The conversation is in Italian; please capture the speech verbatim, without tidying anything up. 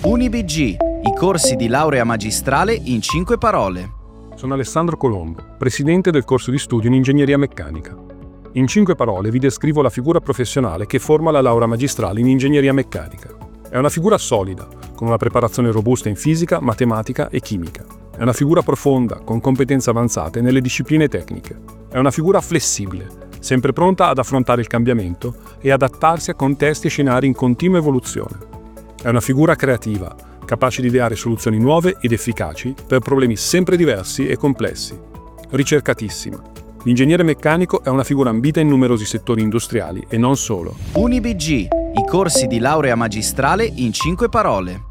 UniBG, i corsi di laurea magistrale in cinque parole. Sono Alessandro Colombo, presidente del corso di studio in ingegneria meccanica. In cinque parole vi descrivo la figura professionale che forma la laurea magistrale in ingegneria meccanica. È una figura solida, con una preparazione robusta in fisica, matematica e chimica. È una figura profonda, con competenze avanzate nelle discipline tecniche. È una figura flessibile, sempre pronta ad affrontare il cambiamento e adattarsi a contesti e scenari in continua evoluzione. È una figura creativa, capace di ideare soluzioni nuove ed efficaci per problemi sempre diversi e complessi. Ricercatissima. L'ingegnere meccanico è una figura ambita in numerosi settori industriali e non solo. UniBG, i corsi di laurea magistrale in cinque parole.